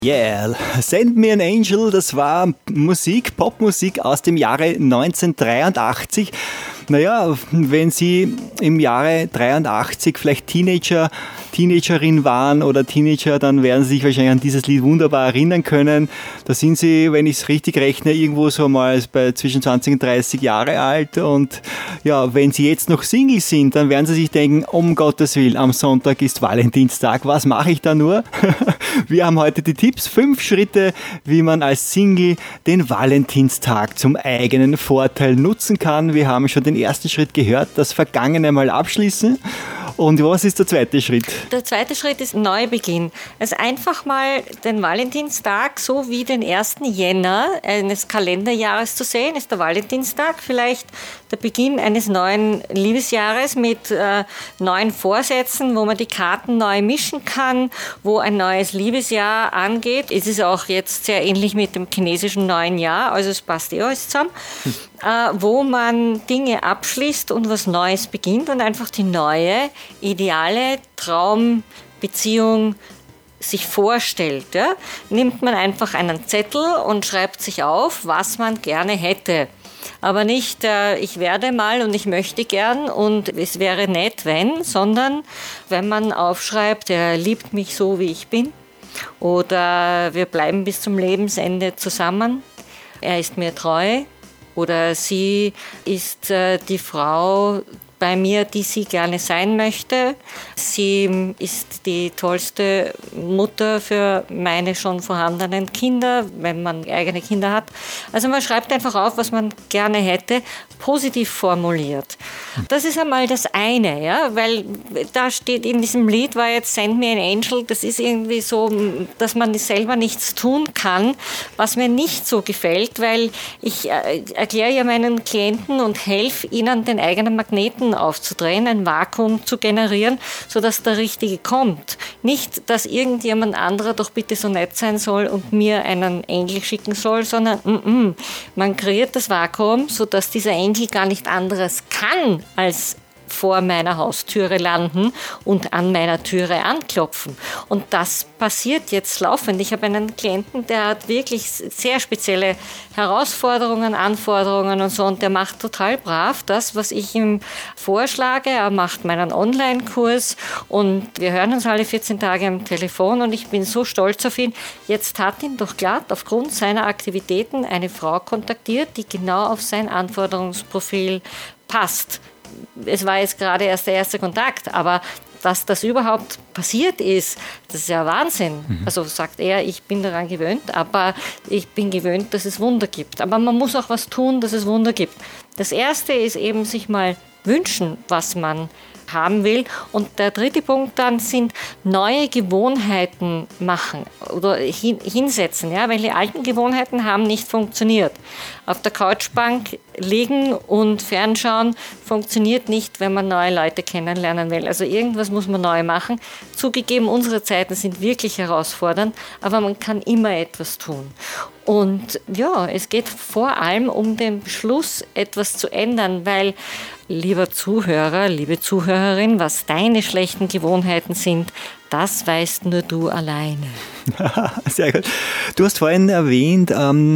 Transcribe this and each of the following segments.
Yeah, Send Me an Angel, das war Musik, Popmusik aus dem Jahre 1983. Naja, wenn Sie im Jahre 83 vielleicht Teenagerin waren oder Teenager, dann werden Sie sich wahrscheinlich an dieses Lied wunderbar erinnern können. Da sind Sie, wenn ich es richtig rechne, irgendwo so mal bei zwischen 20 und 30 Jahre alt. Und ja, wenn Sie jetzt noch Single sind, dann werden Sie sich denken, um Gottes Willen, am Sonntag ist Valentinstag, was mache ich da nur? Wir haben heute die Tipps, 5 Schritte, wie man als Single den Valentinstag zum eigenen Vorteil nutzen kann. Wir haben schon den ersten Schritt gehört, das Vergangene mal abschließen. Und was ist der zweite Schritt? Der zweite Schritt ist Neubeginn. Also einfach mal den Valentinstag so wie den 1. Jänner eines Kalenderjahres zu sehen, ist der Valentinstag vielleicht der Beginn eines neuen Liebesjahres mit neuen Vorsätzen, wo man die Karten neu mischen kann, wo ein neues Liebesjahr angeht. Es ist auch jetzt sehr ähnlich mit dem chinesischen neuen Jahr, also es passt alles zusammen. Wo man Dinge abschließt und was Neues beginnt und einfach die neue, ideale Traumbeziehung sich vorstellt. Ja? Nimmt man einfach einen Zettel und schreibt sich auf, was man gerne hätte. Aber nicht, ich werde mal und ich möchte gern und es wäre nett, wenn, sondern wenn man aufschreibt, er liebt mich so, wie ich bin oder wir bleiben bis zum Lebensende zusammen, er ist mir treu. Oder sie ist die Frau bei mir, die sie gerne sein möchte. Sie ist die tollste Mutter für meine schon vorhandenen Kinder, wenn man eigene Kinder hat. Also man schreibt einfach auf, was man gerne hätte, positiv formuliert. Das ist einmal das eine, ja, weil da steht in diesem Lied, war jetzt Send Me an Angel, das ist irgendwie so, dass man selber nichts tun kann, was mir nicht so gefällt, weil ich erkläre ja meinen Klienten und helfe ihnen, den eigenen Magneten aufzudrehen, ein Vakuum zu generieren, sodass der Richtige kommt. Nicht, dass irgendjemand anderer doch bitte so nett sein soll und mir einen Engel schicken soll, sondern man kreiert das Vakuum, sodass dieser Engel gar nicht anderes kann, als vor meiner Haustüre landen und an meiner Türe anklopfen. Und das passiert jetzt laufend. Ich habe einen Klienten, der hat wirklich sehr spezielle Herausforderungen, Anforderungen und so und der macht total brav das, was ich ihm vorschlage. Er macht meinen Online-Kurs und wir hören uns alle 14 Tage am Telefon und ich bin so stolz auf ihn. Jetzt hat ihn doch glatt aufgrund seiner Aktivitäten eine Frau kontaktiert, die genau auf sein Anforderungsprofil passt. Es war jetzt gerade erst der erste Kontakt, aber dass das überhaupt passiert ist, das ist ja Wahnsinn. Also sagt er, ich bin daran gewöhnt, aber ich bin gewöhnt, dass es Wunder gibt. Aber man muss auch was tun, dass es Wunder gibt. Das Erste ist eben sich mal wünschen, was man haben will. Und der dritte Punkt dann sind neue Gewohnheiten machen oder hinsetzen, ja, weil die alten Gewohnheiten haben nicht funktioniert. Auf der Couchbank liegen und fernschauen funktioniert nicht, wenn man neue Leute kennenlernen will. Also irgendwas muss man neu machen. Zugegeben, unsere Zeiten sind wirklich herausfordernd, aber man kann immer etwas tun. Und ja, es geht vor allem um den Beschluss, etwas zu ändern, weil, lieber Zuhörer, liebe Zuhörerin, was deine schlechten Gewohnheiten sind, das weißt nur du alleine. Sehr gut. Du hast vorhin erwähnt,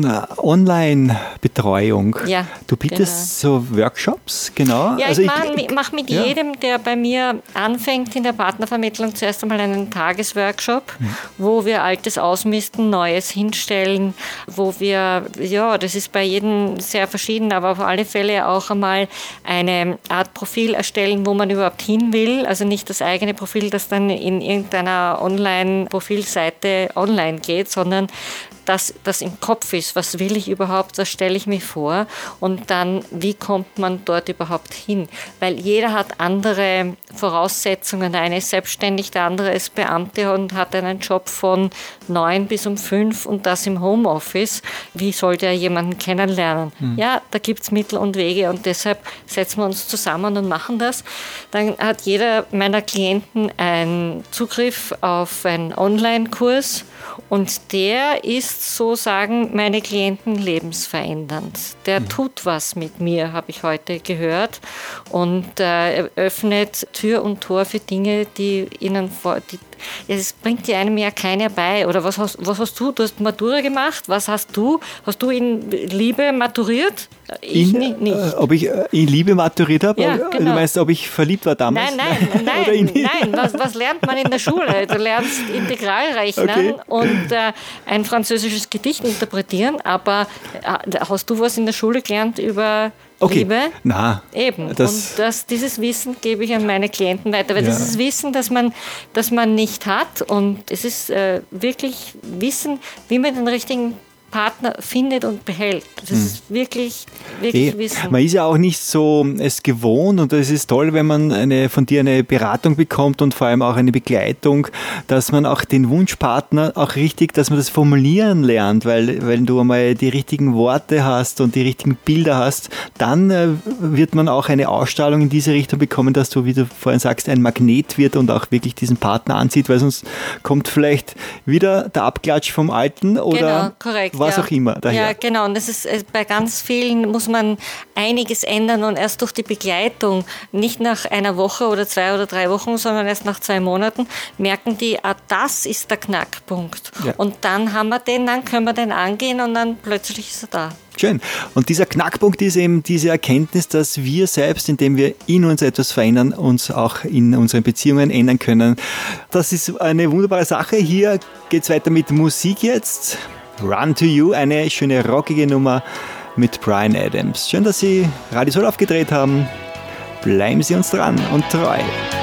Online-Betreuung. Ja, du bietest so Workshops, genau? Ja, also ich mache mit jedem, der bei mir anfängt in der Partnervermittlung, zuerst einmal einen Tagesworkshop, wo wir Altes ausmisten, Neues hinstellen, wo wir, ja, das ist bei jedem sehr verschieden, aber auf alle Fälle auch einmal eine Art Profil erstellen, wo man überhaupt hin will. Also nicht das eigene Profil, das dann in irgendeiner Online-Profilseite online geht, sondern dass das im Kopf ist. Was will ich überhaupt? Was stelle ich mir vor? Und dann, wie kommt man dort überhaupt hin? Weil jeder hat andere Voraussetzungen. Der eine ist selbstständig, der andere ist Beamte und hat einen Job von 9 bis um 5 und das im Homeoffice. Wie soll der jemanden kennenlernen? Ja, da gibt es Mittel und Wege und deshalb setzen wir uns zusammen und machen das. Dann hat jeder meiner Klienten einen Zugriff auf einen Online-Kurs und der ist, so sagen meine Klienten, lebensverändernd. Der tut was mit mir, habe ich heute gehört, und öffnet Tür und Tor für Dinge, die ihnen Ja, das bringt dir einem ja keiner bei. Oder was hast du? Du hast Matura gemacht. Was hast du? Hast du in Liebe maturiert? Ich nicht. Ob ich in Liebe maturiert habe? Ja, genau. Du meinst, ob ich verliebt war damals? Nein. Was lernt man in der Schule? Du lernst Integral rechnen und ein französisches Gedicht interpretieren, aber hast du was in der Schule gelernt über Liebe? Na, eben. Und dieses Wissen gebe ich an meine Klienten weiter, weil das ist Wissen, das man nicht hat, und es ist wirklich Wissen, wie man den richtigen Partner findet und behält. Das ist wirklich Wissen. Man ist ja auch nicht so es gewohnt, und es ist toll, wenn man von dir eine Beratung bekommt und vor allem auch eine Begleitung, dass man auch den Wunschpartner auch richtig, dass man das formulieren lernt, weil wenn du einmal die richtigen Worte hast und die richtigen Bilder hast, dann wird man auch eine Ausstrahlung in diese Richtung bekommen, dass du, wie du vorhin sagst, ein Magnet wird und auch wirklich diesen Partner anzieht, weil sonst kommt vielleicht wieder der Abklatsch vom Alten oder was auch immer daher. Ja, genau. Und das ist bei ganz vielen muss man einiges ändern, und erst durch die Begleitung, nicht nach einer Woche oder 2 oder 3 Wochen, sondern erst nach 2 Monaten, merken die, das ist der Knackpunkt. Ja. Und dann haben wir den, dann können wir den angehen, und dann plötzlich ist er da. Schön. Und dieser Knackpunkt ist eben diese Erkenntnis, dass wir selbst, indem wir in uns etwas verändern, uns auch in unseren Beziehungen ändern können. Das ist eine wunderbare Sache. Hier geht es weiter mit Musik jetzt. Run to You, eine schöne rockige Nummer mit Bryan Adams. Schön, dass Sie Radio Soul aufgedreht haben. Bleiben Sie uns dran und treu.